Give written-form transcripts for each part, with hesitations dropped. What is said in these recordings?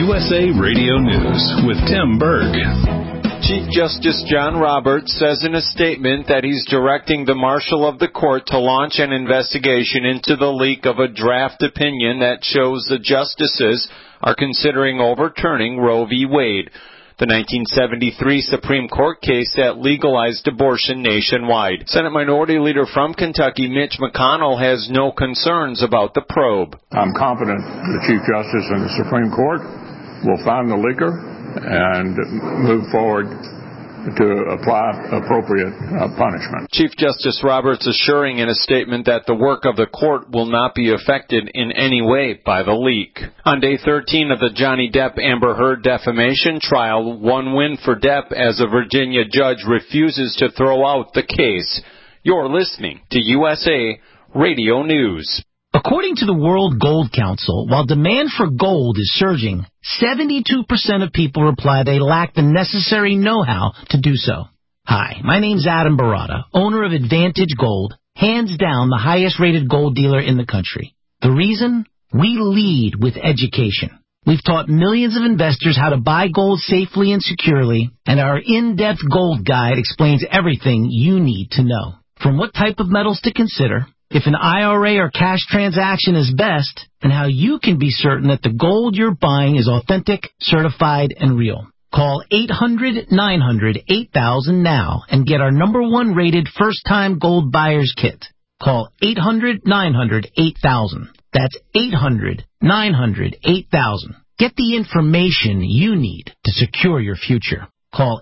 USA Radio News with Tim Berg. Chief Justice John Roberts says in a statement that he's directing the Marshal of the Court to launch an investigation into the leak of a draft opinion that shows the justices are considering overturning Roe v. Wade, the 1973 Supreme Court case that legalized abortion nationwide. Senate Minority Leader from Kentucky, Mitch McConnell, has no concerns about the probe. I'm confident the Chief Justice and the Supreme Court will find the leaker and move forward to apply appropriate punishment. Chief Justice Roberts assuring in a statement that the work of the court will not be affected in any way by the leak. On day 13 of the Johnny Depp-Amber Heard defamation trial, one win for Depp as a Virginia judge refuses to throw out the case. You're listening to USA Radio News. According to the World Gold Council, while demand for gold is surging, 72% of people reply they lack the necessary know-how to do so. Hi, my name's Adam Barata, owner of Advantage Gold, hands down the highest-rated gold dealer in the country. The reason? We lead with education. We've taught millions of investors how to buy gold safely and securely, and our in-depth gold guide explains everything you need to know. From what type of metals to consider, if an IRA or cash transaction is best, and how you can be certain that the gold you're buying is authentic, certified, and real. Call 800-900-8000 now and get our #1 rated first-time gold buyers kit. Call 800-900-8000. That's 800-900-8000. Get the information you need to secure your future. Call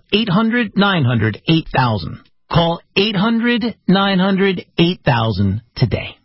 800-900-8000. Call 800-900-8000 today.